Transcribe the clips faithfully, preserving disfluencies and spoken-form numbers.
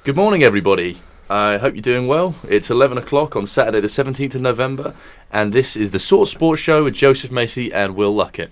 Good morning, everybody. I hope you're doing well. It's eleven o'clock on Saturday the seventeenth of November, and this is the Sort of Sports Show with Joseph Macy and Will Luckett.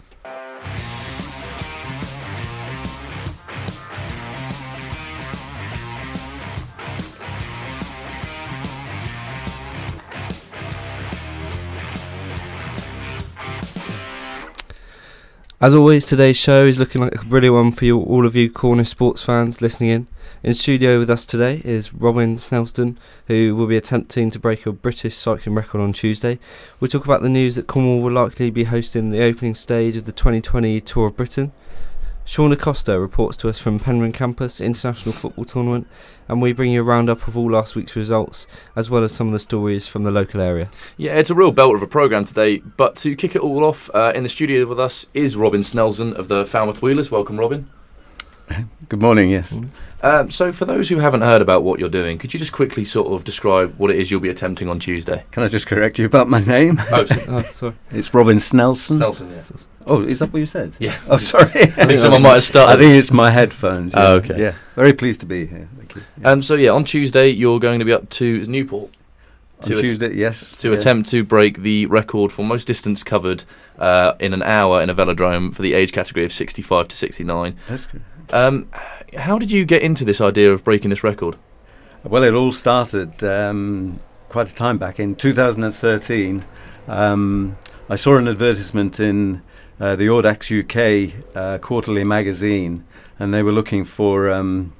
As always, today's show is looking like a brilliant one for you, all of you Cornish sports fans listening in. In studio with us today is Robin Snelston, who will be attempting to break a British cycling record on Tuesday. We'll talk about the news that Cornwall will likely be hosting the opening stage of the twenty twenty Tour of Britain. Sean Acosta reports to us from Penryn Campus International Football Tournament, and we bring you a roundup of all last week's results, as well as some of the stories from the local area. Yeah, it's a real belter of a programme today, but to kick it all off, uh, in the studio with us is Robin Snelston of the Falmouth Wheelers. Welcome, Robin. Good morning, yes. Um, so for those who haven't heard about what you're doing, could you just quickly sort of describe what it is you'll be attempting on Tuesday? Can I just correct you about my name? Oh, Oh, sorry. It's Robin Snelston. Snelston, yes. Oh, is that what you said? Yeah. Oh, sorry. I think someone might have started. I think it's my headphones. Yeah. Oh, okay. Yeah, very pleased to be here. Thank you. Yeah. Um, so yeah, on Tuesday you're going to be up to Newport. On to Tuesday, at- yes. To yeah. attempt to break the record for most distance covered uh, in an hour in a velodrome for the age category of sixty-five to sixty-nine. That's good. Um, how did you get into this idea of breaking this record? Well, it all started um, quite a time back in two thousand thirteen. Um, I saw an advertisement in uh, the Audax U K uh, quarterly magazine, and they were looking for um,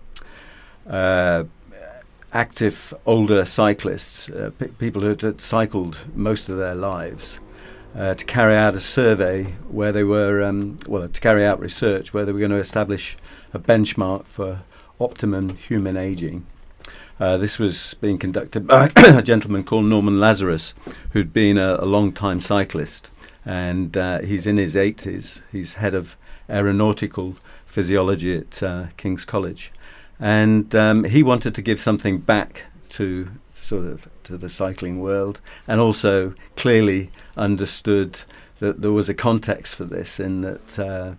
uh, active older cyclists, uh, p- people who had cycled most of their lives, uh, to carry out a survey where they were, um, well, to carry out research where they were going to establish a benchmark for optimum human ageing. Uh, this was being conducted by a gentleman called Norman Lazarus, who'd been a, a long-time cyclist, and uh, he's in his eighties. He's head of aeronautical physiology at uh, King's College, and um, he wanted to give something back to sort of to the cycling world, and also clearly understood that there was a context for this, in that uh,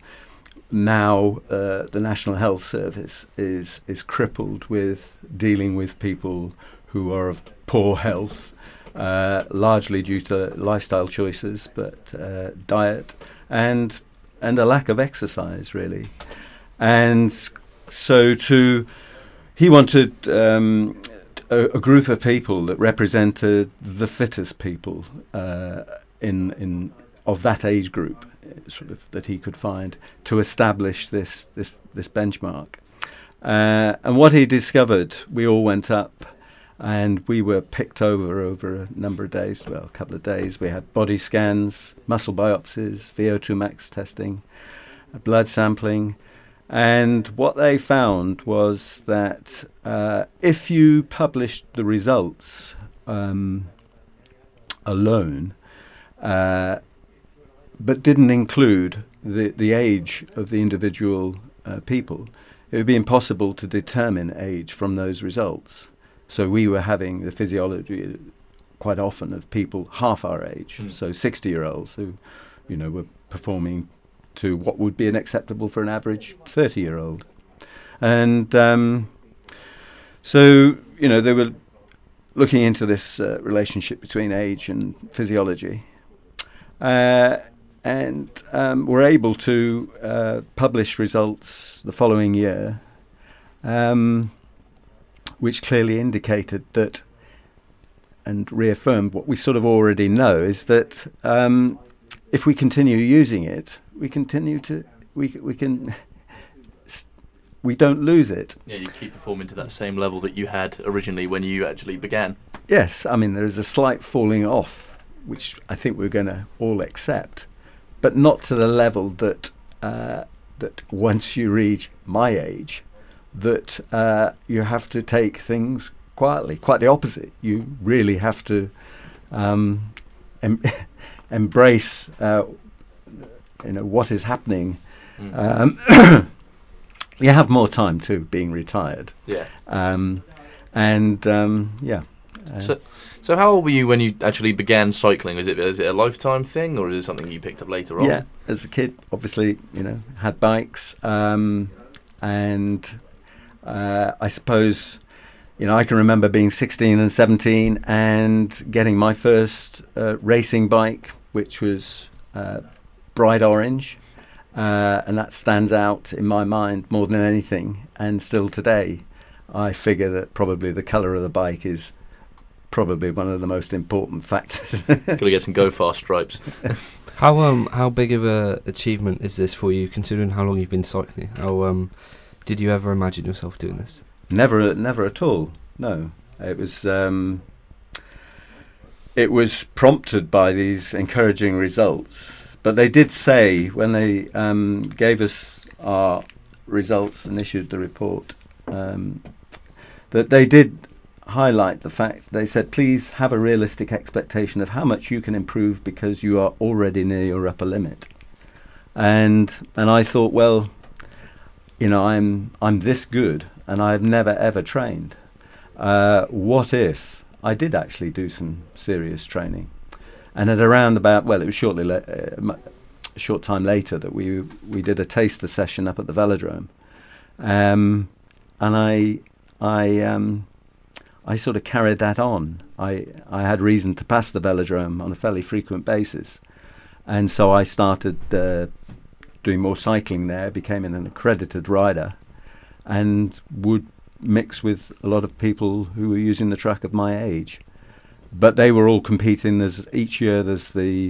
now uh, the National Health Service is is crippled with dealing with people who are of poor health, uh, largely due to lifestyle choices, but uh, diet and and a lack of exercise, really. And so to he wanted um, a, a group of people that represented the fittest people uh, in in of that age group, sort of, that he could find, to establish this this this benchmark. Uh, and what he discovered, we all went up, and we were picked over over a number of days, well, a couple of days. We had body scans, muscle biopsies, V O two max testing, blood sampling, and what they found was that uh, if you published the results um, alone, uh, but didn't include the, the age of the individual uh, people, it would be impossible to determine age from those results. So we were having the physiology quite often of people half our age, mm. so sixty-year-olds who, you know, were performing to what would be an acceptable for an average thirty-year-old. And um, so, you know, they were looking into this uh, relationship between age and physiology. Uh, and um, were able to uh, publish results the following year, um, which clearly indicated that, and reaffirmed what we sort of already know, is that um, if we continue using it, we continue to, we we can, we don't lose it. Yeah, you keep performing to that same level that you had originally when you actually began. Yes, I mean, there is a slight falling off, which I think we're going to all accept, but not to the level that uh, that once you reach my age, that uh, you have to take things quietly. Quite the opposite. You really have to um, em- embrace, uh, you know, what is happening. Mm. Um, you have more time too, being retired. Yeah. Um, and um, yeah. Uh, so, so how old were you when you actually began cycling? Is it is it a lifetime thing, or is it something you picked up later on? Yeah, as a kid, obviously, you know, had bikes, um, and uh, I suppose you know, I can remember being sixteen and seventeen and getting my first uh, racing bike, which was uh, bright orange, uh, and that stands out in my mind more than anything. And still today, I figure that probably the colour of the bike is probably one of the most important factors. Got to get some Go Fast stripes. How um how big of a achievement is this for you, considering how long you've been cycling? How um did you ever imagine yourself doing this? Never, never at all. No, it was um, it was prompted by these encouraging results. But they did say when they um, gave us our results and issued the report um, that they did highlight the fact. They said, please have a realistic expectation of how much you can improve because you are already near your upper limit. And and I thought, well, you know, I'm I'm this good and I've never ever trained. Uh, what if I did actually do some serious training? And at around about, well, it was shortly la- uh, a short time later that we we did a taster session up at the velodrome, um, and I I um, I sort of carried that on. I I had reason to pass the velodrome on a fairly frequent basis, and so I started uh, doing more cycling there, became an accredited rider, and would mix with a lot of people who were using the track of my age. But they were all competing. There's each year there's the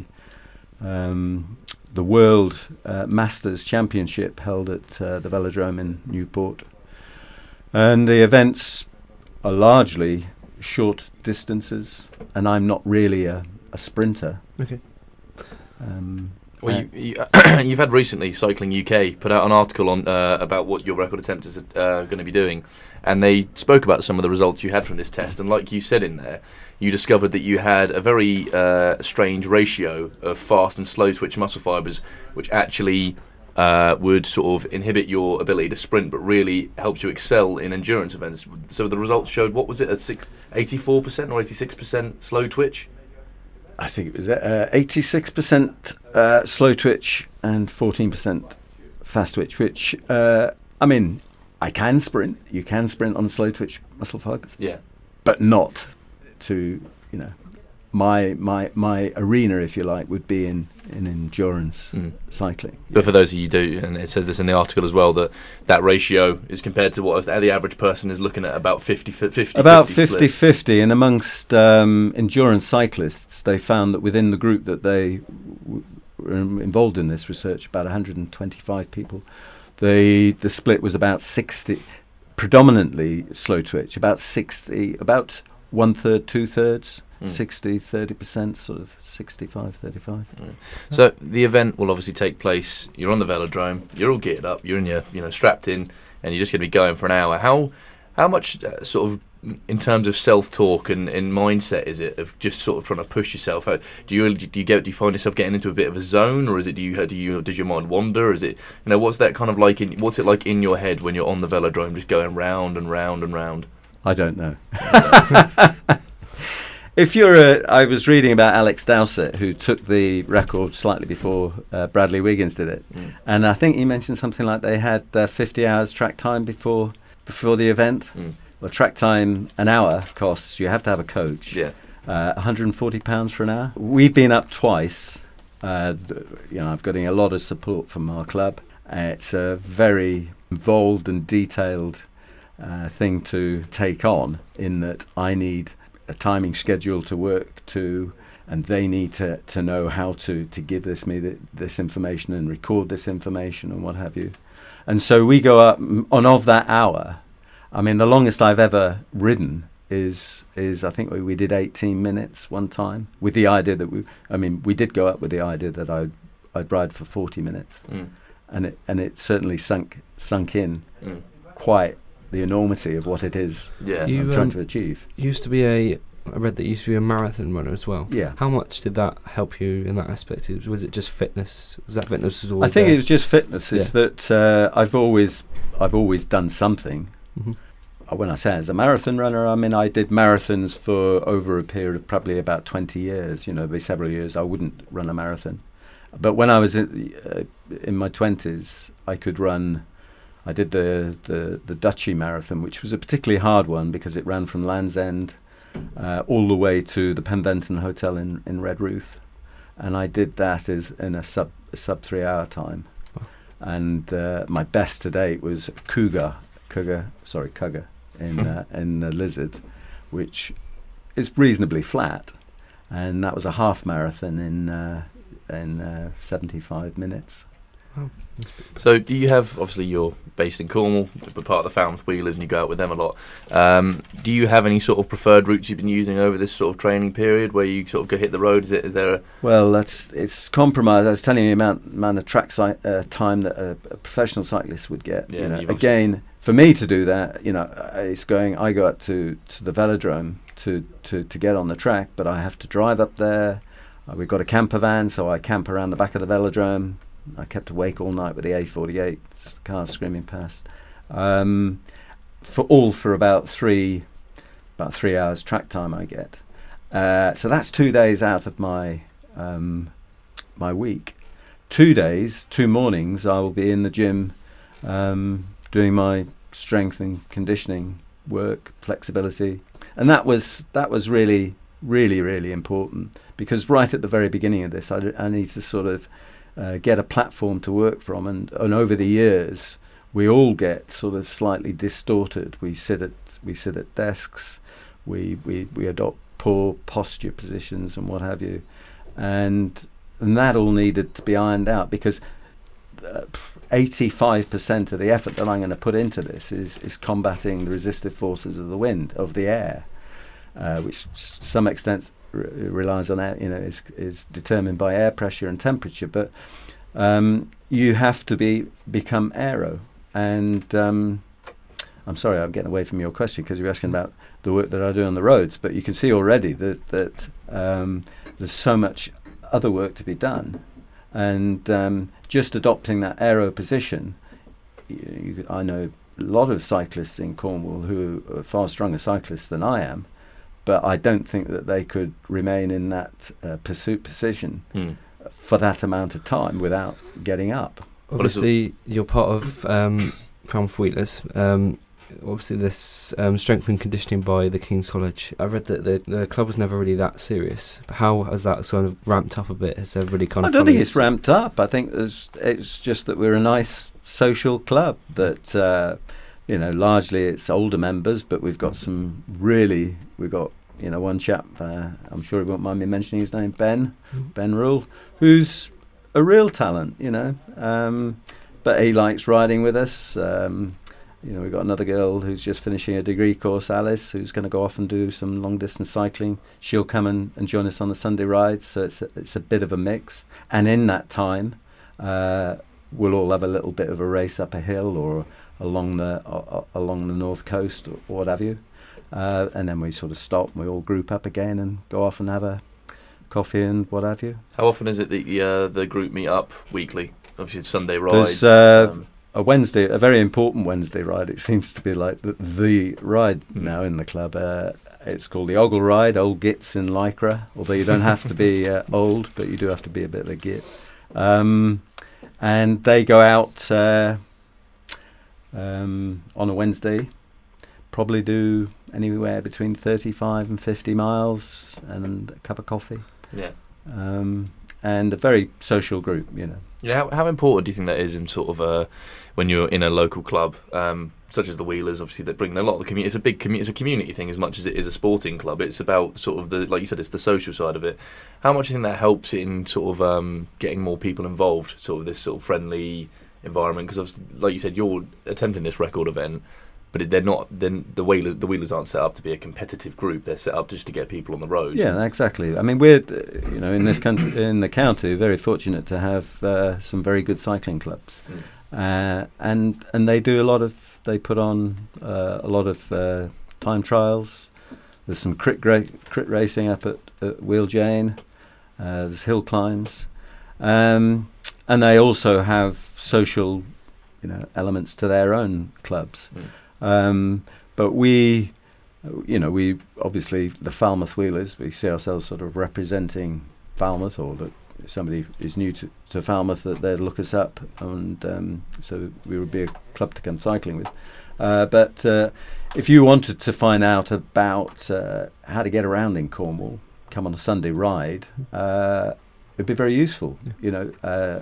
um, the World uh, Masters Championship held at uh, the velodrome in Newport, and the events are largely short distances. And I'm not really a, a sprinter. Okay. Um, Well, you, you, you've had recently Cycling U K put out an article on uh, about what your record attempt is uh, going to be doing, and they spoke about some of the results you had from this test. And like you said in there, you discovered that you had a very uh, strange ratio of fast and slow twitch muscle fibres, which actually uh, would sort of inhibit your ability to sprint, but really helped you excel in endurance events. So the results showed, what was it, a six, eighty-four percent or eighty-six percent slow twitch? I think it was uh, eighty-six percent uh, slow twitch and fourteen percent fast twitch, which, uh, I mean, I can sprint. You can sprint on slow twitch muscle fibers. Yeah. But not to, you know, my my my arena, if you like, would be in, in endurance mm. cycling. But yeah. for those of you who do, and it says this in the article as well, that that ratio is compared to what the average person is looking at, about fifty fifty. About fifty fifty, and amongst um, endurance cyclists, they found that within the group that they w- were involved in this research, about one hundred twenty-five people, the the split was about sixty, predominantly slow twitch, about sixty, about one third, two thirds. Mm. sixty, thirty percent, sort of sixty-five, thirty-five. Mm. So the event will obviously take place, you're on the velodrome, you're all geared up, you're in your, you know, strapped in, and you're just going to be going for an hour. How how much uh, sort of, in terms of self-talk and, and mindset, is it of just sort of trying to push yourself out? Do you do you get do you find yourself getting into a bit of a zone, or is it do you do you does your mind wander? Is it, you know, what's that kind of like in what's it like in your head when you're on the velodrome, just going round and round and round? I don't know. If you're a, I was reading about Alex Dowsett, who took the record slightly before uh, Bradley Wiggins did it, mm. and I think he mentioned something like they had uh, fifty hours track time before before the event. Mm. Well, track time an hour costs. You have to have a coach. Yeah, uh, one hundred forty pounds for an hour. We've been up twice. Uh, you know, I've getting a lot of support from our club. Uh, it's a very involved and detailed uh, thing to take on. In that, I need a timing schedule to work to, and they need to, to know how to, to give this me th- this information and record this information and what have you. And so we go up on of that hour. I mean, the longest I've ever ridden is is I think we, we did eighteen minutes one time, with the idea that we. I mean, we did go up with the idea that I'd I'd ride for forty minutes, mm. and it and it certainly sunk sunk in mm. quite. The enormity of what it is yeah. you, I'm trying um, to achieve. You used to be a, I read that you used to be a marathon runner as well. Yeah. How much did that help you in that aspect? Was it just fitness? Was that fitness? Was all I think there? it was just fitness. It's yeah. that uh, I've always, I've always done something. Mm-hmm. When I say as a marathon runner, I mean I did marathons for over a period of probably about twenty years. You know, be several years I wouldn't run a marathon, but when I was in, uh, in my twenties, I could run. I did the, the, the Duchy Marathon, which was a particularly hard one because it ran from Land's End uh, all the way to the Penventon Hotel in, in Redruth. And I did that as in a sub a sub three hour time. Wow. And uh, my best to date was Cougar, Cougar, sorry, Cougar in uh, in the Lizard, which is reasonably flat, and that was a half marathon in uh, in uh, seventy-five minutes. Wow. So do you have, obviously you're based in Cornwall, but part of the Falmouth Wheelers and you go out with them a lot. Um, do you have any sort of preferred routes you've been using over this sort of training period where you sort of go hit the road? Is it? Is there a... Well, that's it's compromised. I was telling you the amount, amount of track si- uh, time that a, a professional cyclist would get. Yeah, you know, you've again, for me to do that, you know, it's going, I go up to, to the velodrome to, to, to get on the track, but I have to drive up there. Uh, we've got a camper van, so I camp around the back of the velodrome. I kept awake all night with the A forty-eight cars screaming past. Um, for all for about three, about three hours track time I get. Uh, so that's two days out of my um, my week. Two days, two mornings, I will be in the gym um, doing my strength and conditioning work, flexibility, and that was that was really, really, really important because right at the very beginning of this, I, I need to sort of Uh, get a platform to work from, and, and over the years we all get sort of slightly distorted. We sit at we sit at desks, we we, we adopt poor posture positions and what have you, and and that all needed to be ironed out because uh, eighty-five percent of the effort that I'm going to put into this is is combating the resistive forces of the wind, of the air, uh, which to some extent re- relies on air, you know, is is determined by air pressure and temperature. But um, you have to be become aero. And um, I'm sorry, I'm getting away from your question because you're asking about the work that I do on the roads. But you can see already that that um, there's so much other work to be done, and um, just adopting that aero position. You, you, I know a lot of cyclists in Cornwall who are far stronger cyclists than I am, but I don't think that they could remain in that uh, pursuit position Hmm. for that amount of time without getting up. Obviously, you're part of um, Falmouth Wheelers. Um, obviously, this um, strength and conditioning by the King's College. I read that the, the club was never really that serious. How has that sort of ramped up a bit? Has everybody kind I of... don't think followed- it's ramped up. I think there's, it's just that we're a nice social club that, uh, you know, largely it's older members, but we've got some really, we've got, you know, one chap, uh, I'm sure he won't mind me mentioning his name, Ben, Mm. Ben Rule, who's a real talent, you know, um, but he likes riding with us. Um, you know, we've got another girl who's just finishing a degree course, Alice, who's going to go off and do some long distance cycling. She'll come and, and join us on the Sunday rides, so it's a, it's a bit of a mix. And in that time, uh, we'll all have a little bit of a race up a hill or along the uh, along the north coast or what have you. Uh, and then we sort of stop and we all group up again and go off and have a coffee and what have you. How often is it that the, uh, the group meet up weekly? Obviously, it's Sunday rides. There's uh, um, a Wednesday, a very important Wednesday ride. It seems to be like the, the ride Mm. now in the club. Uh, it's called the Ogle Ride, Old Gits in Lycra, although you don't have to be uh, old, but you do have to be a bit of a git. Um, and they go out uh, um, on a Wednesday, probably do anywhere between thirty-five and fifty miles and a cup of coffee. yeah. Um, and a very social group, you know. Yeah, how, how important do you think that is in sort of uh, when you're in a local club, um, such as the Wheelers, obviously, that bring a lot of the community. It's a big community. It's a community thing as much as it is a sporting club. It's about sort of the, like you said, it's the social side of it. How much do you think that helps in sort of um, getting more people involved, sort of this sort of friendly environment? Because, like you said, you're attempting this record event, but it, they're not. Then the Wheelers, the Wheelers aren't set up to be a competitive group. They're set up just to get people on the road. Yeah, exactly. I mean, we're uh, you know in this country, in the county, very fortunate to have uh, some very good cycling clubs, Mm. uh, and and they do a lot of. They put on uh, a lot of uh, time trials. There's some crit gra- crit racing up at, at Wheel Jane. Uh, there's hill climbs, um, and they also have social, you know, elements to their own clubs. Mm. Um, but we, you know, we obviously the Falmouth Wheelers. We see ourselves sort of representing Falmouth, or the if somebody is new to, to Falmouth, that they'd look us up, and um, so we would be a club to come cycling with. Uh, but uh, if you wanted to find out about uh, how to get around in Cornwall, come on a Sunday ride, uh, it'd be very useful, yeah. you know. Uh,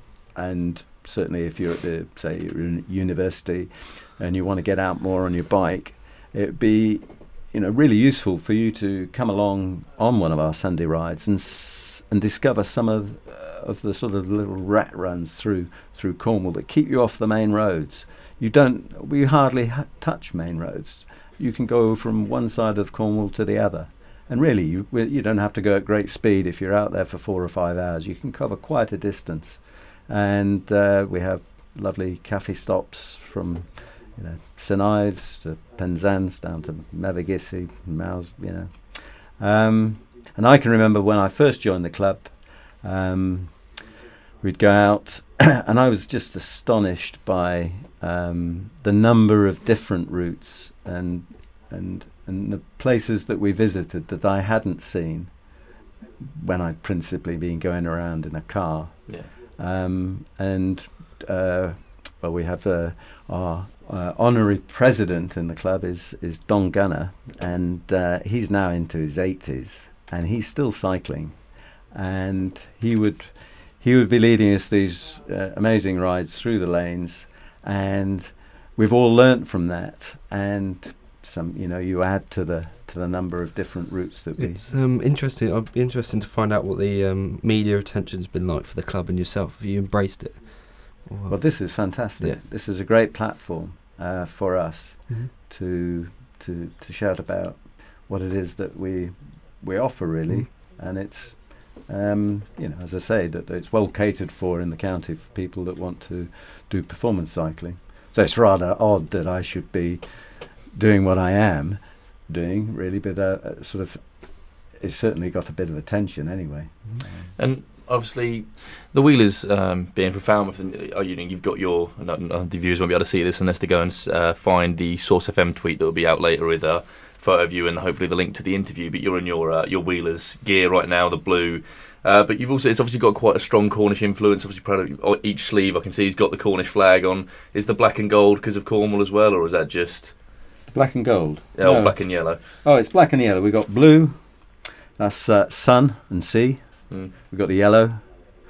and certainly, if you're at the say you're in university and you want to get out more on your bike, it'd be you know really useful for you to come along on one of our Sunday rides and s- and discover some of uh, of the sort of little rat runs through through Cornwall that keep you off the main roads. You don't. We hardly ha- touch main roads. You can go from one side of Cornwall to the other, and really, you you don't have to go at great speed if you're out there for four or five hours. You can cover quite a distance, and uh, we have lovely cafe stops from you know Saint Ives to Penzance down to Mevagissey, Mouse. You know, um, and I can remember when I first joined the club. Um, we'd go out. And I was just astonished by um, the number of different routes and and and the places that we visited that I hadn't seen when I'd principally been going around in a car. Yeah. Um, and uh, well, we have uh, our uh, honorary president in the club is is Don Gunner, and uh, he's now into his eighties, and he's still cycling, and he would. He would be leading us these uh, amazing rides through the lanes, and we've all learnt from that. And some, you know, you add to the to the number of different routes that we. It's um, interesting. I'd be interested to find out what the um, media attention's been like for the club and yourself. Have you embraced it? Or well, this is fantastic. Yeah. This is a great platform uh, for us mm-hmm. to to to shout about what it is that we we offer, really, mm-hmm. and it's. Um, you know, as I say, that it's well catered for in the county for people that want to do performance cycling. So it's rather odd that I should be doing what I am doing, really, but uh, uh, sort of, it's certainly got a bit of attention anyway. Mm-hmm. And obviously, the Wheelers um, being from Falmouth, and uh, you know, you've got your no, no, the viewers won't be able to see this unless they go and uh, find the Source F M tweet that will be out later with a photo of you and hopefully the link to the interview. But you're in your uh, your Wheelers gear right now, the blue. Uh, but you've also, it's obviously got quite a strong Cornish influence. Obviously, proud of each sleeve I can see he's got the Cornish flag on. Is the black and gold because of Cornwall as well, or is that just black and gold? Yeah, no, no, black and yellow. Oh, it's black and yellow. We've got blue. That's uh, sun and sea. Mm. We've got the yellow.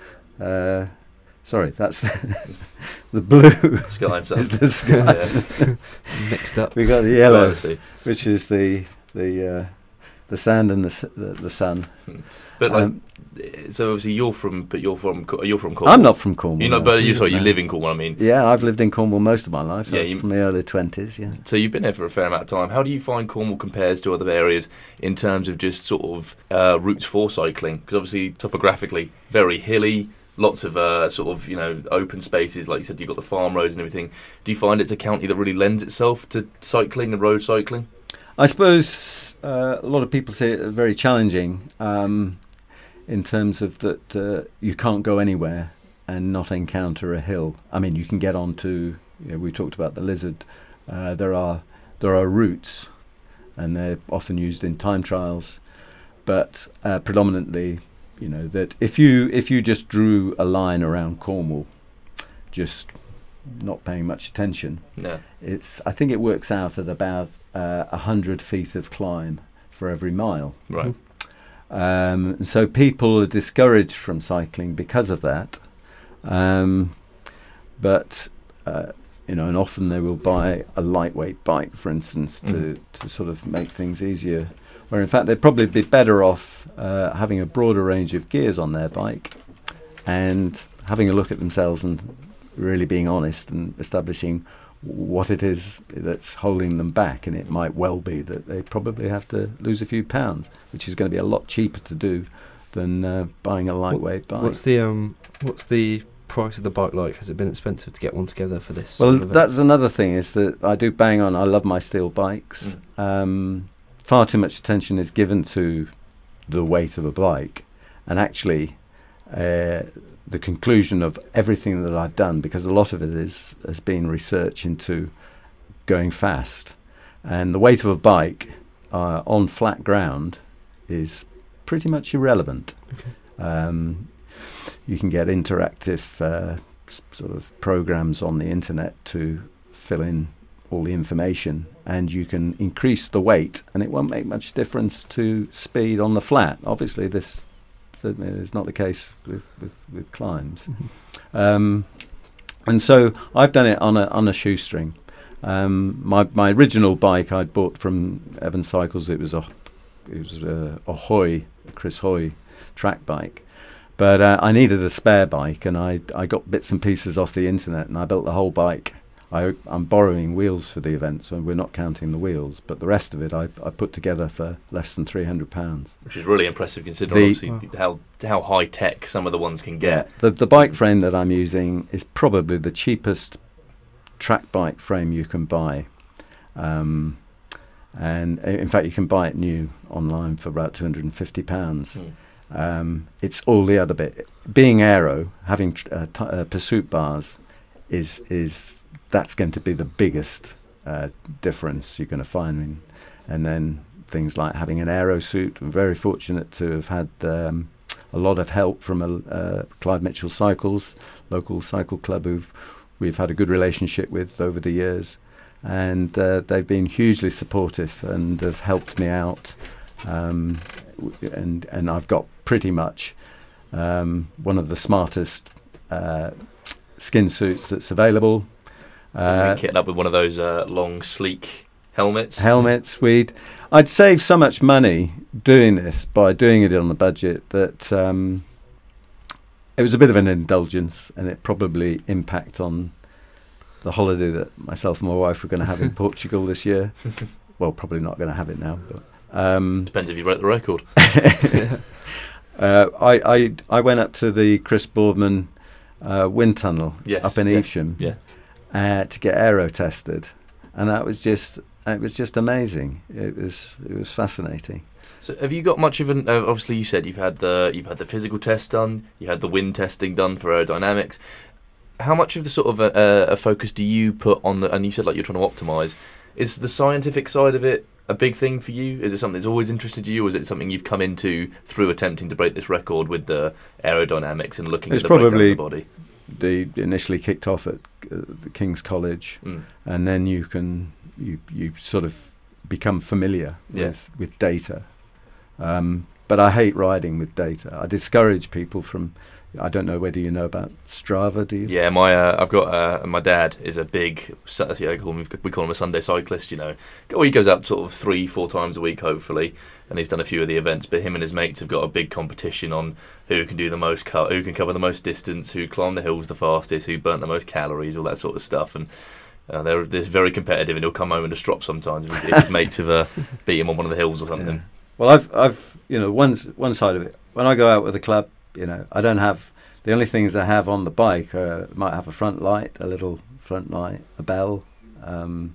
Uh, sorry, that's the, the blue. Sky and sun. Is the sky. Yeah. Mixed up. We've got the yellow, Sky, which is the the uh, the sand and the s- the, the sun. Mm. But like, um, so obviously you're from, but you're from, you're from Cornwall. I'm not from Cornwall. You're not, no. but you sorry, you No. live in Cornwall. I mean, Yeah, I've lived in Cornwall most of my life. Yeah, uh, you- from the early twenties. Yeah. so you've been there for a fair amount of time. How do you find Cornwall compares to other areas in terms of just sort of uh, routes for cycling? Because obviously topographically very hilly, lots of uh, sort of you know open spaces. Like you said, you've got the farm roads and everything. Do you find it's a county that really lends itself to cycling and road cycling? I suppose uh, a lot of people say it very challenging um, in terms of that uh, you can't go anywhere and not encounter a hill. I mean, you can get onto. You know, we talked about the Lizard. Uh, there are there are routes, and they're often used in time trials, but uh, predominantly, you know, that if you if you just drew a line around Cornwall, just not paying much attention, No. it's I think it works out at about uh, a hundred feet of climb for every mile. Right. Um, so people are discouraged from cycling because of that. Um, but uh, you know, and often they will buy a lightweight bike, for instance, to Mm. to sort of make things easier. Where in fact they'd probably be better off uh, having a broader range of gears on their bike and having a look at themselves and really being honest and establishing what it is that's holding them back. And it might well be that they probably have to lose a few pounds, which is going to be a lot cheaper to do than uh, buying a lightweight bike. What's the um? What's the price of the bike like? Has it been expensive to get one together for this? Well, sort of event? that's another thing, is that I do bang on. I love my steel bikes. Mm. Um, far too much attention is given to the weight of a bike, and actually, uh, the conclusion of everything that I've done, because a lot of it is has been research into going fast, and the weight of a bike uh, on flat ground is pretty much irrelevant. Okay. Um, you can get interactive uh, s- sort of programs on the internet to fill in all the information, and you can increase the weight, and it won't make much difference to speed on the flat. Obviously, this is not the case with with, with climbs. um, and so I've done it on a on a shoestring. Um, my my original bike I'd bought from Evans Cycles. It was a it was a, a Hoy, a Chris Hoy track bike, but uh, I needed a spare bike, and I I got bits and pieces off the internet, and I built the whole bike. I, I'm borrowing wheels for the event, so we're not counting the wheels, but the rest of it I, I put together for less than three hundred pounds. Which is really impressive considering The- obviously how how high tech some of the ones can get. The the bike frame that I'm using is probably the cheapest track bike frame you can buy, um, and uh, in fact you can buy it new online for about two hundred fifty pounds. Mm. Um, it's all the other bit. Being aero, having tr- uh, t- uh, pursuit bars, is is that's going to be the biggest uh, difference you're going to find. In, and then things like having an aero suit. I'm very fortunate to have had um, a lot of help from a, uh, Clyde Mitchell Cycles, local cycle club, who've we've had a good relationship with over the years, and uh, they've been hugely supportive and have helped me out. Um, w- and and I've got pretty much um, one of the smartest uh, skin suits that's available. Uh, Uh, kitted up with one of those uh, long, sleek helmets. helmets. We'd I'd save so much money doing this by doing it on a budget that um, it was a bit of an indulgence, and it probably impact on the holiday that myself and my wife were going to have in Portugal this year. Well, probably not going to have it now, but um, Depends if you broke the record. uh, I, I I went up to the Chris Boardman uh, wind tunnel Yes, up in yeah, Evesham yeah. uh, to get aero tested, and that was just it was just amazing. It was it was fascinating. So have you got much of an? Uh, obviously, you said you've had the you've had the physical test done. You had the wind testing done for aerodynamics. How much of the sort of a, a focus do you put on the? And you said like you're trying to optimise. Is the scientific side of it a big thing for you? Is it something that's always interested you, or is it something you've come into through attempting to break this record with the aerodynamics and looking It's at the breakdown probably of the body? They initially kicked off at uh, the King's College, Mm. and then you can you you sort of become familiar Yeah. with with data. Um, but I hate riding with data. I discourage people from. I don't know whether you know about Strava. Do you? Yeah, my uh, I've got uh, my dad is a big su- yeah, I call him, we call him a Sunday cyclist. You know, Go- he goes out sort of three four times a week hopefully, and he's done a few of the events. But him and his mates have got a big competition on who can do the most, co- who can cover the most distance, who climb the hills the fastest, who burnt the most calories, all that sort of stuff. And uh, they're they're very competitive, and he'll come home and just drop sometimes if his, if his mates have uh, beat him on one of the hills or something. Yeah. Well, I've I've you know one one side of it. When I go out with a club, you know, I don't have the only things I have on the bike. Uh, might have a front light, a little front light, a bell, um,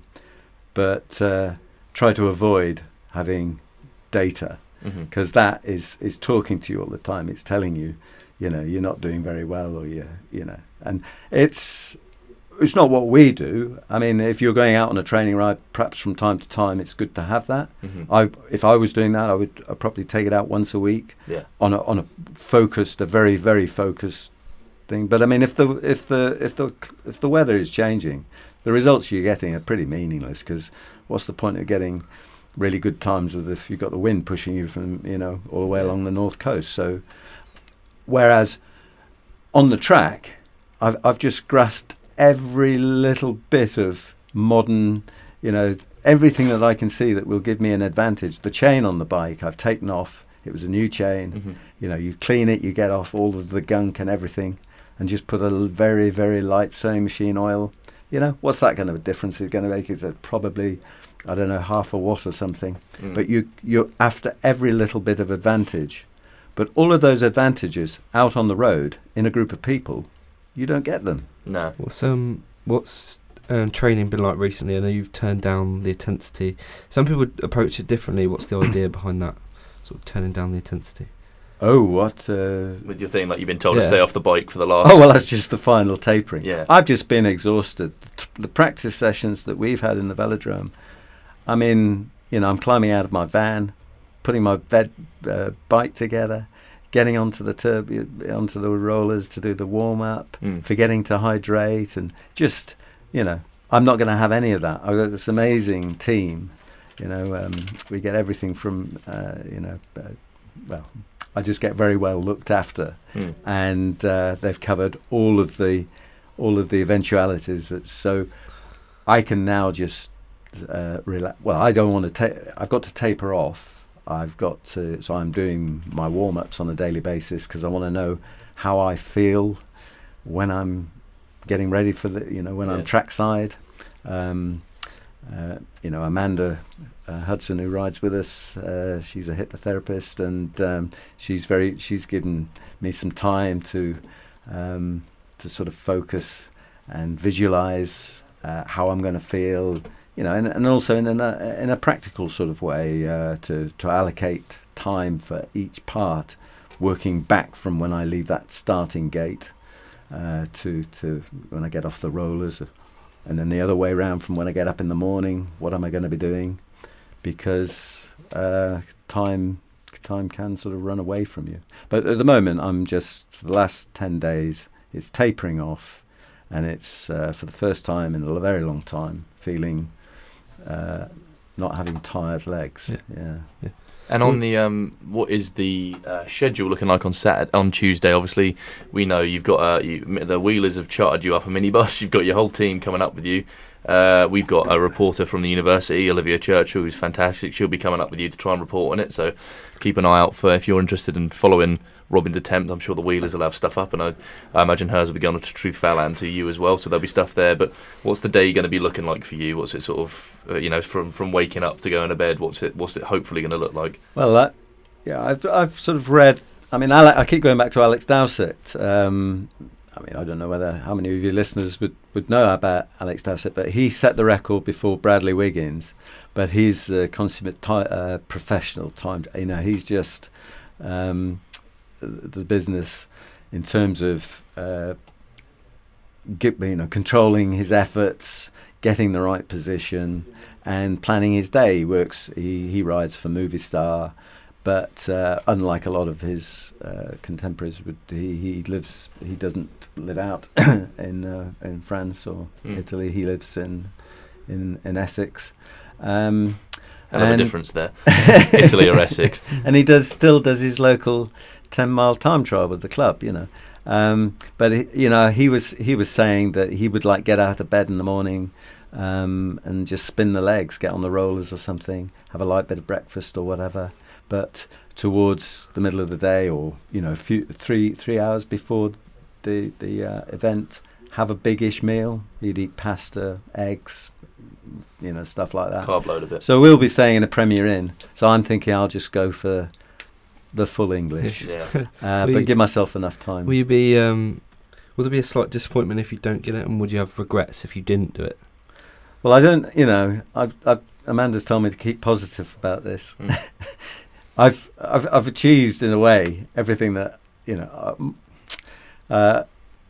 but uh, try to avoid having data, Mhm. because that is is talking to you all the time. It's telling you, you know, you're not doing very well, or you you know, and it's it's not what we do. I mean, if you're going out on a training ride, perhaps from time to time, it's good to have that. Mhm. I if I was doing that, I would I'd probably take it out once a week Yeah. on a on a focused, a very very focused thing. But I mean, if the if the if the if the weather is changing, the results you're getting are pretty meaningless. Because what's the point of getting really good times with if you've got the wind pushing you from you know all the way Yeah. along the north coast? So, whereas on the track, I've I've just grasped every little bit of modern, you know, everything that I can see that will give me an advantage. The chain on the bike I've taken off. It was a new chain. Mhm. You know, you clean it, you get off all of the gunk and everything, and just put a l- very, very light sewing machine oil. You know, what's that kind of a difference it's going to make? Is it probably, I don't know, half a watt or something? Mm. But you, you're after every little bit of advantage. But all of those advantages out on the road in a group of people, you don't get them. No. What's um what's um, training been like recently? I know you've turned down the intensity. Some people would approach it differently. What's the idea behind that? Sort of turning down the intensity. Oh, what? Uh, With your thing, like you've been told to Yeah. stay off the bike for the last. oh, well, that's just the final tapering. Yeah. I've just been exhausted. The, t- the practice sessions that we've had in the velodrome, I mean, you know, I'm climbing out of my van, putting my bed uh, bike together, getting onto the turbo, onto the rollers to do the warm up, Mm. forgetting to hydrate, and just, you know, I'm not going to have any of that. I've got this amazing team. You know, um, we get everything from, uh, you know, uh, well, I just get very well looked after, Mm. and uh, they've covered all of the, all of the eventualities. That so, I can now just uh, relax. Well, I don't want to take. I've got to taper off. I've got to. So I'm doing my warm ups on a daily basis because I want to know how I feel when I'm getting ready for the. You know, when Yeah. I'm trackside. Um, uh, you know, Amanda uh, Hudson, who rides with us, uh, she's a hypnotherapist, and um, she's very. She's given me some time to um, to sort of focus and visualize uh, how I'm going to feel. You know, and, and also in a in a practical sort of way uh, to to allocate time for each part, working back from when I leave that starting gate uh, to to when I get off the rollers. And then the other way around from when I get up in the morning, what am I going to be doing? Because uh, time time can sort of run away from you. But at the moment, I'm just, for the last ten days, it's tapering off. And it's, uh, for the first time in a very long time, feeling uh, not having tired legs. Yeah. Yeah. Yeah. And on the um, what is the uh, schedule looking like on Saturday, on Tuesday? Obviously, we know you've got uh, you, the Wheelers have chartered you up a minibus. You've got your whole team coming up with you. Uh, we've got a reporter from the university, Olivia Churchill, who's fantastic. She'll be coming up with you to try and report on it. So keep an eye out for if you're interested in following Robin's attempt. I'm sure the Wheelers will have stuff up, and I, I imagine hers will be going to Truth Fowland to you as well. So there'll be stuff there. But what's the day going to be looking like for you? What's it sort of, uh, you know, from from waking up to going to bed? What's it what's it hopefully going to look like? Well, that, yeah, I've I've sort of read. I mean, Ale- I keep going back to Alex Dowsett. Um, I mean, I don't know whether how many of your listeners would, would know about Alex Dowsett, but he set the record before Bradley Wiggins. But he's a consummate ti- uh, professional time. You know, he's just um, the business in terms of uh, get, you know, controlling his efforts, getting the right position, and planning his day. He works. He he rides for Movistar. But uh, unlike a lot of his uh, contemporaries, would he, he lives. He doesn't live out in uh, in France or Mm. Italy. He lives in in, in Essex. Um, Hell of a and- difference there, Italy or Essex. and he does still does his local ten mile time trial with the club. You know, um, but he, you know he was he was saying that he would like get out of bed in the morning. Um, and just spin the legs, get on the rollers or something, have a light bit of breakfast or whatever. But towards the middle of the day, or you know, a few three three hours before the the uh, event, have a biggish meal. You'd eat pasta, eggs, you know, stuff like that. Carb load a bit. So we'll be staying in a Premier Inn. So I'm thinking I'll just go for the full English, Yeah. uh, Will but you- give myself enough time. Will you be? Um, will there be a slight disappointment if you don't get it, and would you have regrets if you didn't do it? Well, I don't. You know, I've, I've Amanda's told me to keep positive about this. Mm. I've, I've I've achieved in a way everything that you know. Um, uh,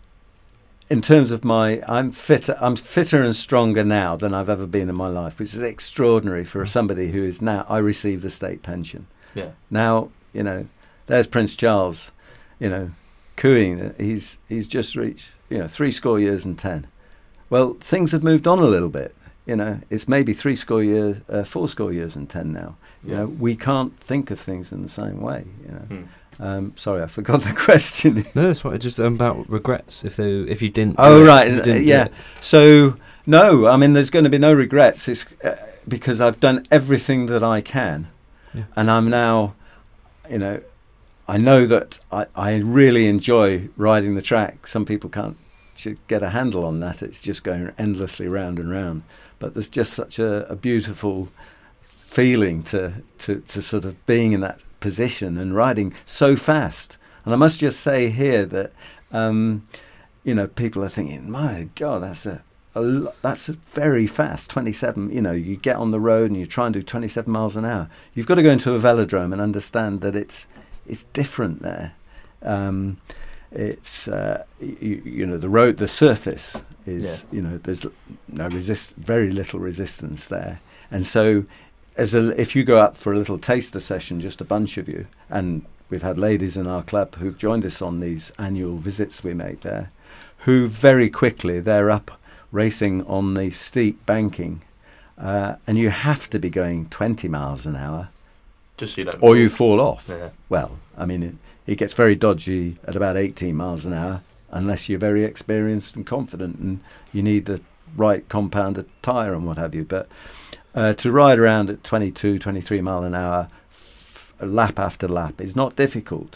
in terms of my, I'm fitter. I'm fitter and stronger now than I've ever been in my life, which is extraordinary for somebody who is now. I receive the state pension. Yeah. Now you know. There's Prince Charles, you know, cooing. He's he's just reached you know three score years and ten. Well, things have moved on a little bit. You know, it's maybe three score years, uh, four score years and ten now. You Yeah. know, we can't think of things in the same way. You know. Hmm. Um, sorry, I forgot the question. No, that's what. Just um, about regrets if they if you didn't. do Oh it, right, if you uh, didn't do yeah. it. So no, I mean, there's going to be no regrets. It's uh, because I've done everything that I can, Yeah. and I'm now, you know, I know that I, I really enjoy riding the track. Some people can't ch- get a handle on that. It's just going endlessly round and round. But there's just such a, a beautiful feeling to, to, to sort of being in that position and riding so fast. And I must just say here that, um, you know, people are thinking, my God, that's a, a lo- that's a very fast twenty-seven. You know, you get on the road and you try and do twenty-seven miles an hour. You've got to go into a velodrome and understand that it's it's different there. Um, it's uh, you, you know the road, the surface is Yeah. you know there's no resist, very little resistance there, and so as a if you go out for a little taster session, just a bunch of you, and we've had ladies in our club who've joined us on these annual visits we make there, who very quickly they're up racing on the steep banking, uh, and you have to be going twenty miles an hour, just so you don't or fall. you fall off. Yeah. Well, I mean, it, it gets very dodgy at about eighteen miles an hour, unless you're very experienced and confident, and you need the right compounded tyre and what have you. But uh, to ride around at twenty-two, twenty-three mile an hour, f- lap after lap, is not difficult,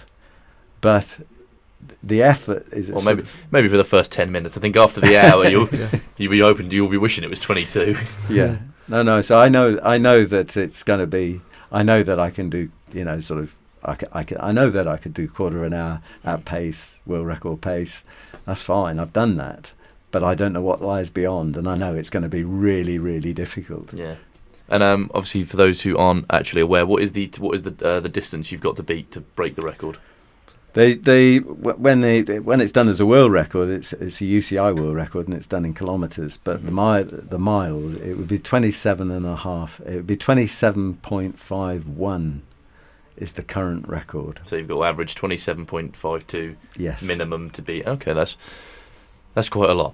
but the effort is. Well, maybe maybe for the first ten minutes. I think after the hour, you'll yeah. you'll be open. You'll be wishing it was twenty-two. Yeah. No, no. So I know, I know that it's going to be. I know that I can do. You know, sort of. I can, I can. I know that I could do quarter of an hour at pace, world record pace. That's fine. I've done that, but I don't know what lies beyond, and I know it's going to be really, really difficult. Yeah. And um, obviously, for those who aren't actually aware, what is the what is the uh, the distance you've got to beat to break the record? They they when they when it's done as a world record, it's it's a U C I world record, and it's done in kilometres. But the mile the mile it would be twenty-seven and a half. It would be twenty-seven point five one. Is the current record. So you've got to average twenty-seven point five two yes. minimum to beat. Okay, that's that's quite a lot.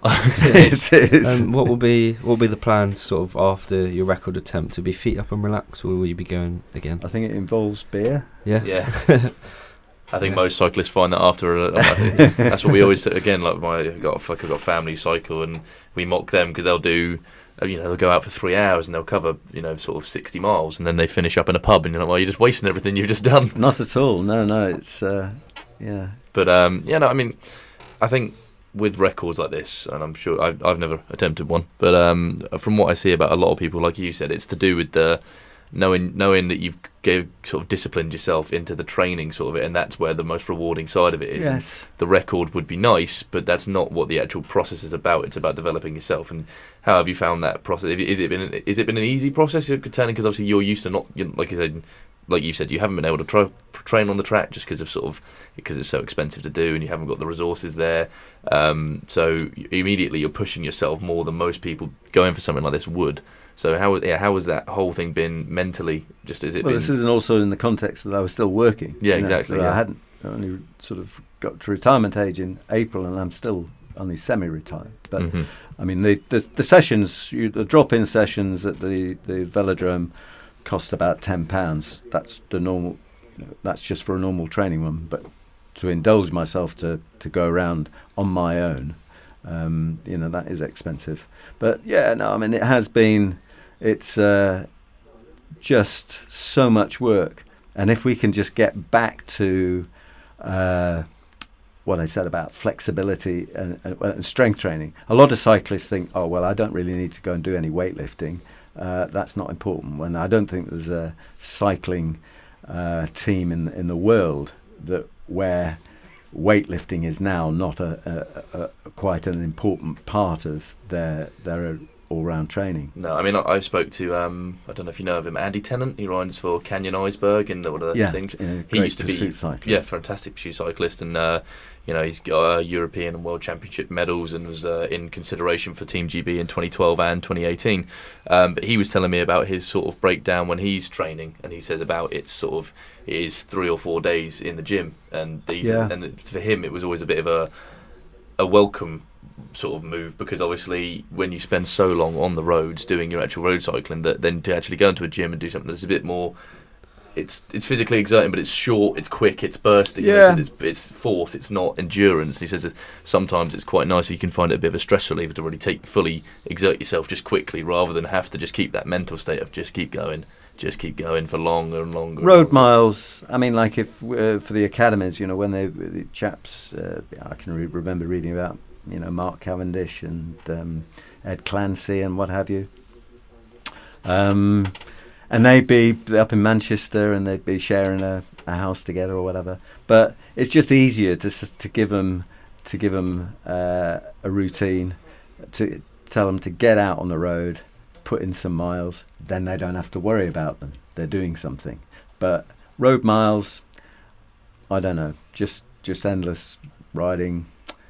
It is. Um, what will be what will be the plans sort of after your record attempt? To be feet up and relax, or will you be going again? I think it involves beer. Yeah. Yeah. I think yeah. most cyclists find that after. A, I think that's what we always again. Like my I've got I've got family cycle, and we mock them because they'll do. You know, they'll go out for three hours and they'll cover, you know, sort of sixty miles, and then they finish up in a pub, and you're like, well, you're just wasting everything you've just done. Not at all. No, no, it's, uh, yeah. But, um, yeah, no, I mean, I think with records like this, and I'm sure I've, I've never attempted one, but um, from what I see about a lot of people, like you said, it's to do with the knowing knowing that you've gave, sort of disciplined yourself into the training sort of it, and that's where the most rewarding side of it is. Yes. The record would be nice, but that's not what the actual process is about. It's about developing yourself. And how have you found that process? Is it been is it been an easy process you're turning? Because obviously you're used to not, you, like you said, like you said, you haven't been able to try, train on the track just because of sort of because it's so expensive to do, and you haven't got the resources there. Um, so immediately you're pushing yourself more than most people going for something like this would. So how yeah how has that whole thing been mentally? Just is it? Well, been this isn't also in the context that I was still working. Yeah, you know, exactly. So yeah. I hadn't I only sort of got to retirement age in April, and I'm still only semi-retired. But mm-hmm. I mean, the the, the sessions, you, the drop-in sessions at the the velodrome cost about ten pounds. That's the normal. You know, that's just for a normal training one. But to indulge myself to to go around on my own. Um, you know, that is expensive. But yeah, no, I mean, it has been, it's uh, just so much work. And if we can just get back to uh, what I said about flexibility and, and, and strength training, a lot of cyclists think, oh, well, I don't really need to go and do any weightlifting. Uh, that's not important. When I don't think there's a cycling uh, team in in the world that where weightlifting is now not a, a, a quite an important part of their their all-round training. No, I mean I, I spoke to um, I don't know if you know of him, Andy Tennant. He rides for Canyon Iceberg and all of the yeah, things. Yeah, he used to be cyclist. yeah, fantastic pursuit cyclist, and uh, you know he's got uh, European and World Championship medals and was uh, in consideration for Team G B in twenty twelve and twenty eighteen. Um, but he was telling me about his sort of breakdown when he's training, and he says about it's sort of it is three or four days in the gym, and these yeah. and for him it was always a bit of a a welcome sort of move, because obviously when you spend so long on the roads doing your actual road cycling, that then to actually go into a gym and do something that's a bit more, it's it's physically exerting, but it's short, it's quick, it's bursting. Yeah. You know, 'cause it's it's force, it's not endurance. He says that sometimes it's quite nice. You can find it a bit of a stress reliever to really take fully exert yourself just quickly, rather than have to just keep that mental state of just keep going, just keep going for longer and longer. Road and longer. miles. I mean, like if uh, for the academies, you know, when they the chaps, uh, I can re- remember reading about. You know, Mark Cavendish and um, Ed Clancy and what have you. Um, and they'd be up in Manchester and they'd be sharing a, a house together or whatever. But it's just easier to to give them to give them uh, a routine, to tell them to get out on the road, put in some miles. Then they don't have to worry about them. They're doing something. But road miles, I don't know. Just just endless riding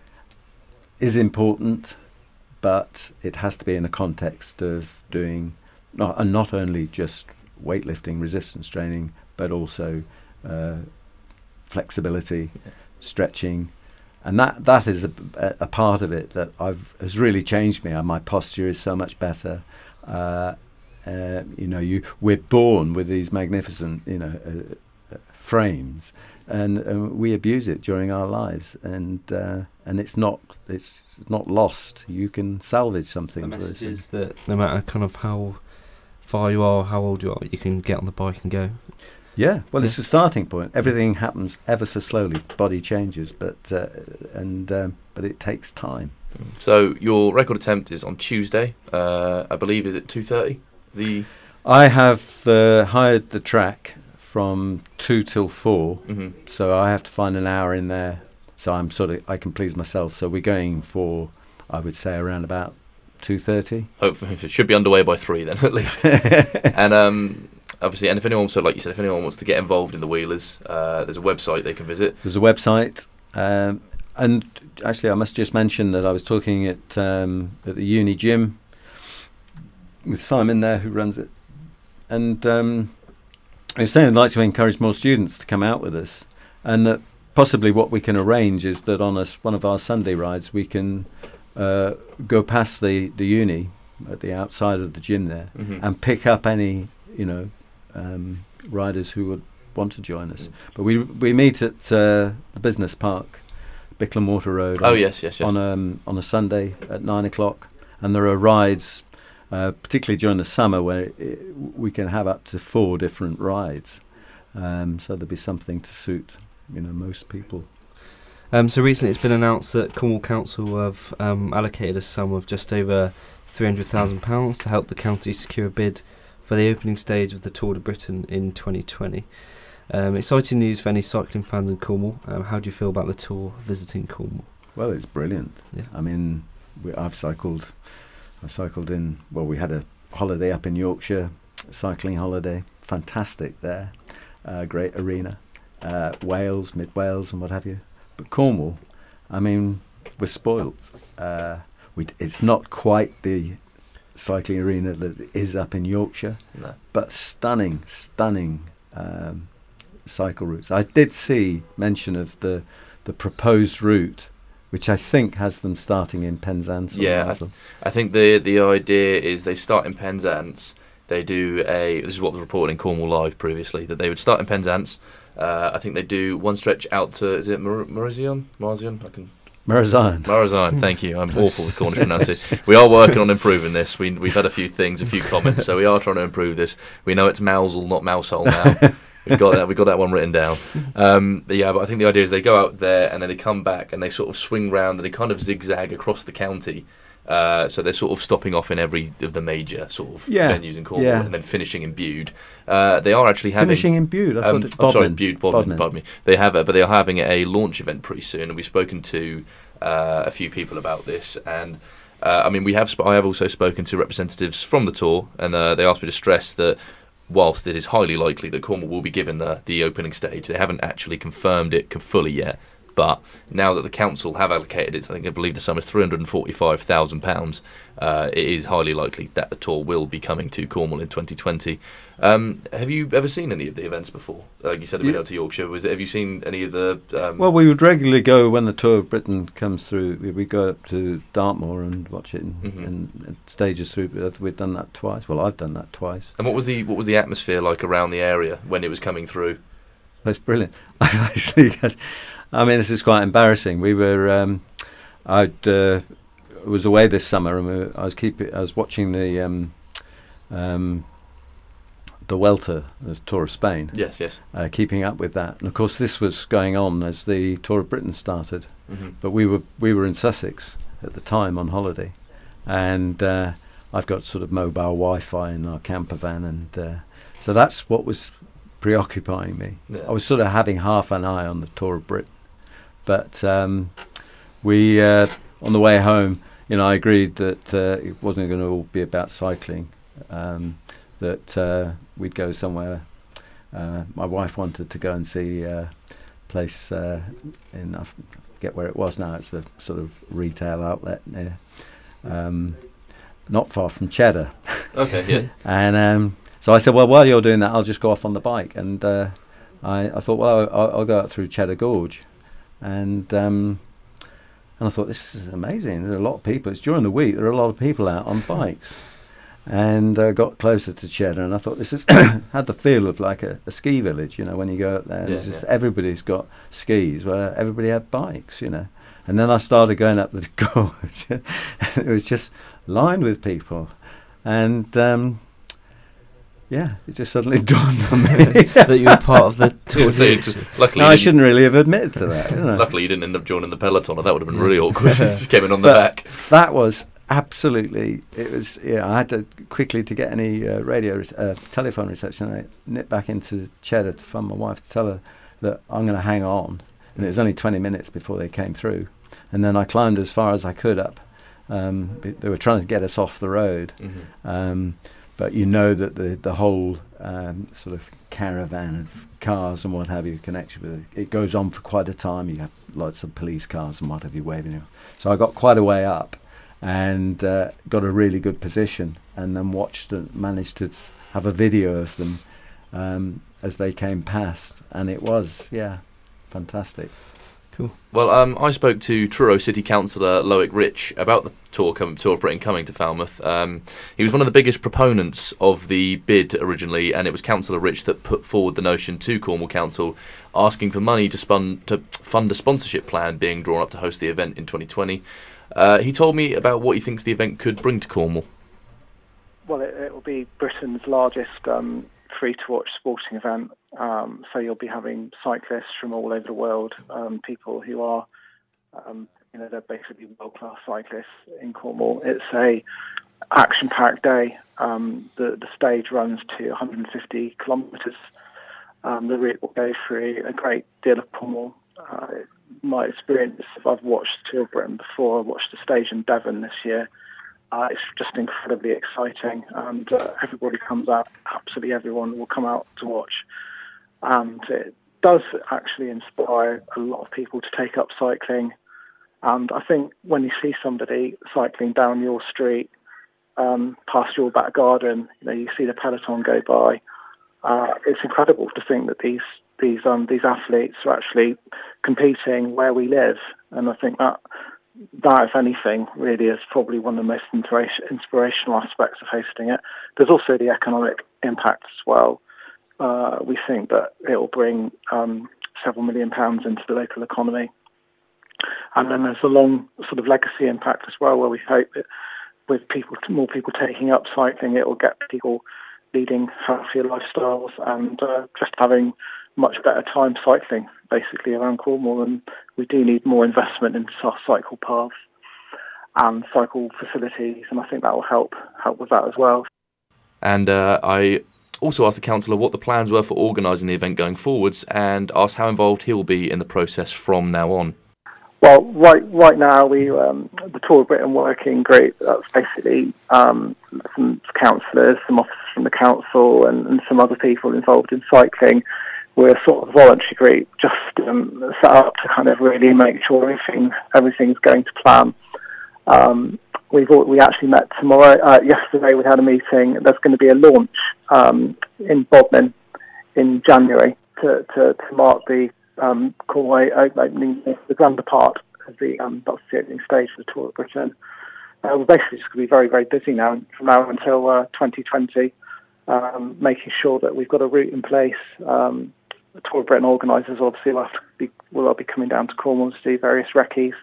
is important, but it has to be in the context of doing not and not only just weightlifting, resistance training, but also uh, flexibility, yeah. stretching, and that that is a, a part of it that I've has really changed me. My posture is so much better. Uh, uh, you know, you we're born with these magnificent, you know, uh, uh, frames, and uh, we abuse it during our lives, and uh, and it's not it's not lost. You can salvage something. The message is that no matter kind of how far you are, how old you are, you can get on the bike and go. Yeah, well, yeah. it's a starting point. Everything happens ever so slowly. The body changes, but uh, and um, but it takes time. So your record attempt is on Tuesday. Uh, I believe is it two thirty. The I have uh, hired the track from two till four, mm-hmm. so I have to find an hour in there. So I'm sort of I can please myself. So we're going for, I would say, around about two thirty. Hopefully, it should be underway by three then at least. And um, obviously, and if anyone, so like you said, if anyone wants to get involved in the Wheelers, uh, there's a website they can visit. There's a website, um, and actually, I must just mention that I was talking at um, at the uni gym with Simon there, who runs it, and um, I was saying I'd like to encourage more students to come out with us, and that possibly what we can arrange is that on a, one of our Sunday rides we can uh, go past the, the uni at the outside of the gym there mm-hmm. and pick up any, you know, um, riders who would want to join us. Mm. But we we meet at uh, the business park, Bicklem Water Road. Oh on, yes, yes, yes. On um on a Sunday at nine o'clock, and there are rides. Uh, particularly during the summer, where it, we can have up to four different rides, um, so there'll be something to suit, you know, most people. Um, so recently, it's been announced that Cornwall Council have um, allocated a sum of just over three hundred thousand pounds to help the county secure a bid for the opening stage of the Tour de Britain in twenty twenty. Um, exciting news for any cycling fans in Cornwall. Um, how do you feel about the Tour visiting Cornwall? Well, it's brilliant. Yeah. I mean, we, I've cycled. I cycled in, well, we had a holiday up in Yorkshire, a cycling holiday, fantastic there, uh, great arena, uh, Wales, mid-Wales and what have you. But Cornwall, I mean, we're spoilt. Uh, we, it's not quite the cycling arena that it is up in Yorkshire, no. but stunning, stunning um, cycle routes. I did see mention of the, the proposed route, which I think has them starting in Penzance. Yeah, I, I think the the idea is they start in Penzance. They do a. This is what was reported in Cornwall Live previously, that they would start in Penzance. Uh, I think they do one stretch out to, is it Mar- Marazion? Marzion? I can. Marazion. Marazion. Thank you. I'm awful with Cornish pronunciation. We are working on improving this. We we've had a few things, a few comments, so we are trying to improve this. We know it's Mousehole, not Mousehole now. We've got that. We've got that one written down. Um, but yeah, but I think the idea is they go out there and then they come back and they sort of swing round and they kind of zigzag across the county. Uh, so they're sort of stopping off in every of the major sort of yeah, venues in Cornwall yeah. and then finishing in Bude. Uh, they are actually having finishing in Bude. I um, thought it, I'm sorry, Bodmin. Bude, Bodmin, Bodmin. Pardon me. They have, a, but they are having a launch event pretty soon, and we've spoken to uh, a few people about this. And uh, I mean, we have. Sp- I have also spoken to representatives from the tour, and uh, they asked me to stress that, whilst it is highly likely that Cornwall will be given the, the opening stage, they haven't actually confirmed it fully yet. But now that the council have allocated it, I think I believe the sum is three hundred and forty-five thousand pounds. Uh, it is highly likely that the tour will be coming to Cornwall in twenty twenty. Um, have you ever seen any of the events before? Like you said, a bit yeah. out to Yorkshire. Was it, have you seen any of the? Um, well, we would regularly go when the Tour of Britain comes through. We, we go up to Dartmoor and watch it, and, mm-hmm. and, and stages through. We've done that twice. Well, I've done that twice. And what was the what was the atmosphere like around the area when it was coming through? That's brilliant. I've actually got, I mean, this is quite embarrassing. We were, um, I uh, was away this summer, and we were, I was keeping, I was watching the, um, um, the Welter, the Tour of Spain. Yes, yes. Uh, keeping up with that, and of course, this was going on as the Tour of Britain started. Mm-hmm. But we were we were in Sussex at the time on holiday, and uh, I've got sort of mobile Wi-Fi in our camper van, and uh, so that's what was preoccupying me. Yeah. I was sort of having half an eye on the Tour of Britain. But um, we, uh, on the way home, you know, I agreed that uh, it wasn't going to all be about cycling, um, that uh, we'd go somewhere. Uh, my wife wanted to go and see a place uh, in, I forget where it was now, it's a sort of retail outlet near, um, not far from Cheddar. Okay, yeah. And um, so I said, well, while you're doing that, I'll just go off on the bike. And uh, I, I thought, well, I'll, I'll go out through Cheddar Gorge, and um, and I thought, this is amazing. There are a lot of people. It's during the week. There are a lot of people out on bikes, and uh, got closer to Cheddar, and I thought, this is had the feel of like a, a ski village. You know, when you go out there, and Yeah, it's just yeah. everybody's got skis, where everybody had bikes. You know, and then I started going up the gorge, and it was just lined with people, and. Um, Yeah, it just suddenly dawned on me that you were part of the Tour Yeah, so you de just- luckily, no, you I didn't- shouldn't really have admitted to that. You know. luckily you didn't end up joining the peloton, or that would have been really awkward. You just came in on the But back. That was absolutely. It was. Yeah, I had to quickly to get any uh, radio, re- uh, telephone reception. I nipped back into Cheddar to phone my wife to tell her that I'm going to hang on, and it was only twenty minutes before they came through, and then I climbed as far as I could up. Um, b- they were trying to get us off the road. Mm-hmm. Um, but you know that the the whole um, sort of caravan of cars and what have you connection with it, it goes on for quite a time. You have lots of police cars and what have you waving you. So I got quite a way up and uh, got a really good position, and then watched and managed to s- have a video of them um, as they came past, and it was yeah fantastic. Well, um, I spoke to Truro City Councillor Loic Rich about the tour, com- tour of Britain coming to Falmouth. Um, he was one of the biggest proponents of the bid originally, and it was Councillor Rich that put forward the notion to Cornwall Council, asking for money to, spun- to fund a sponsorship plan being drawn up to host the event in twenty twenty. Uh, he told me about what he thinks the event could bring to Cornwall. Well, it, it will be Britain's largest um, free-to-watch sporting event. Um, so you'll be having cyclists from all over the world, um, people who are, um, you know, they're basically world-class cyclists in Cornwall. It's a action-packed day. Um, the, the stage runs to one hundred fifty kilometres. Um, the route will go through a great deal of Cornwall. Uh, my experience, I've watched Tour of Britain before. I watched the stage in Devon this year. Uh, it's just incredibly exciting, and uh, everybody comes out. Absolutely everyone will come out to watch. And it does actually inspire a lot of people to take up cycling. And I think when you see somebody cycling down your street, um, past your back garden, you know, you see the peloton go by. Uh, it's incredible to think that these these um, these athletes are actually competing where we live. And I think that that, if anything, really is probably one of the most inspira- inspirational aspects of hosting it. There's also the economic impact as well. Uh, we think that it will bring um, several million pounds into the local economy. And then there's a long sort of legacy impact as well, where we hope that with people, more people taking up cycling, it will get people leading healthier lifestyles and uh, just having much better time cycling, basically, around Cornwall. And we do need more investment into our cycle paths and cycle facilities, and I think that will help help with that as well. And uh, I also asked the councillor what the plans were for organising the event going forwards, and asked how involved he'll be in the process from now on. Well, right right now, we um, the Tour of Britain working group, that's basically um, some councillors, some officers from the council, and, and some other people involved in cycling. We're a sort of voluntary group, just um, set up to kind of really make sure everything everything's going to plan. Um, we've all, we actually met tomorrow. Uh, yesterday, we had a meeting. There's going to be a launch um, in Bodmin in January to, to, to mark the um, Cornwall opening, the grander part of the um, that's the opening stage for the Tour of Britain. Uh, we're basically just going to be very, very busy now from now until uh, twenty twenty, um, making sure that we've got a route in place. Um, the Tour of Britain organisers obviously will have to be will be coming down to Cornwall to do various recce's.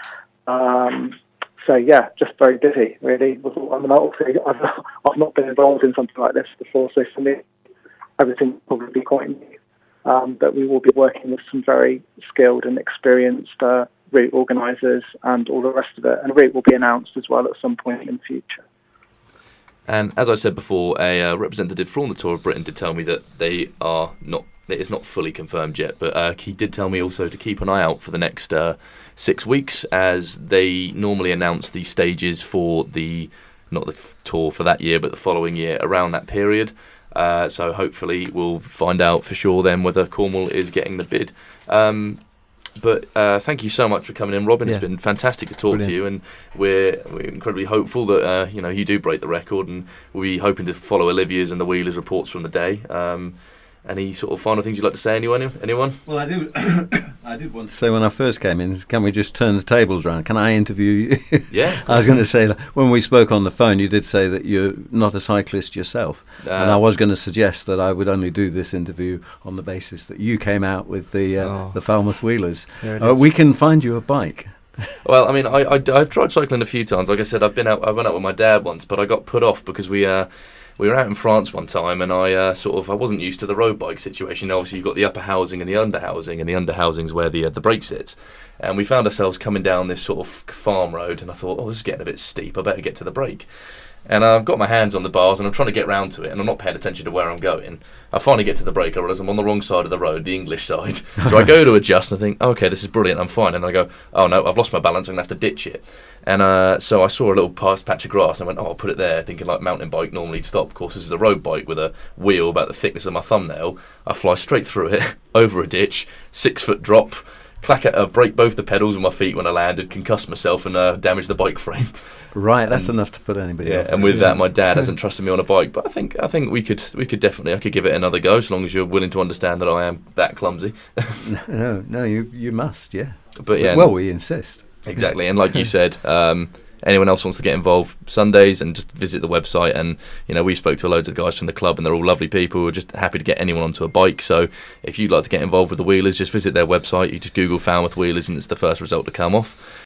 Um, so yeah, just very busy really. I mean, obviously, I've, I've not been involved in something like this before, so for me, everything will probably be quite new. Um, but we will be working with some very skilled and experienced uh, route organisers and all the rest of it. And a route will be announced as well at some point in the future. And as I said before, a uh, representative from the Tour of Britain did tell me that they are not, it's not fully confirmed yet, but uh, he did tell me also to keep an eye out for the next uh, six weeks, as they normally announce the stages for the, not the f- tour for that year, but the following year around that period. Uh, so hopefully we'll find out for sure then whether Cornwall is getting the bid. Um, but uh, thank you so much for coming in, Robin. Yeah. It's been fantastic to talk Brilliant. to you, and we're, we're incredibly hopeful that uh, you know you do break the record, and we'll be hoping to follow Olivia's and the Wheelers reports from the day. Um, Any sort of final things you'd like to say? Anyone? Anyone? Well, I do. I did want to say when I first came in, can we just turn the tables around? Can I interview you? Yeah. I was going to say, when we spoke on the phone, you did say that you're not a cyclist yourself, uh, and I was going to suggest that I would only do this interview on the basis that you came out with the uh, oh. the Falmouth Wheelers. Uh, we can find you a bike. Well, I mean, I, I I've tried cycling a few times. Like I said, I've been out. I went out with my dad once, but I got put off because we. Uh, We were out in France one time, and I uh, sort of I wasn't used to the road bike situation. Obviously, you've got the upper housing and the under housing, and the under housing's where the uh, the brake sits. And we found ourselves coming down this sort of farm road, and I thought, oh, this is getting a bit steep. I better get to the brake. And uh, I've got my hands on the bars, and I'm trying to get round to it, and I'm not paying attention to where I'm going. I finally get to the brake, I realise I'm on the wrong side of the road, the English side. So I go to adjust, and I think, okay, this is brilliant, I'm fine. And then I go, oh no, I've lost my balance, I'm going to have to ditch it. And uh, so I saw a little past patch of grass, and I went, oh, I'll put it there, thinking like mountain bike normally stop. Of course, this is a road bike with a wheel about the thickness of my thumbnail. I fly straight through it, over a ditch, six foot drop, clack at, uh, break both the pedals with my feet when I landed, concuss myself, and uh, damage the bike frame. Right, that's and, enough to put anybody yeah, off. And with yeah. that, my dad hasn't trusted me on a bike. But I think I think we could we could definitely I could give it another go, as long as you're willing to understand that I am that clumsy. no, no, no, you you must, yeah. But yeah, well, we insist. Exactly, and like you said, um, anyone else wants to get involved, Sundays, and just visit the website. And you know, we spoke to loads of the guys from the club, and they're all lovely people. We're just happy to get anyone onto a bike. So if you'd like to get involved with the Wheelers, just visit their website. You just Google Falmouth Wheelers, and it's the first result to come off.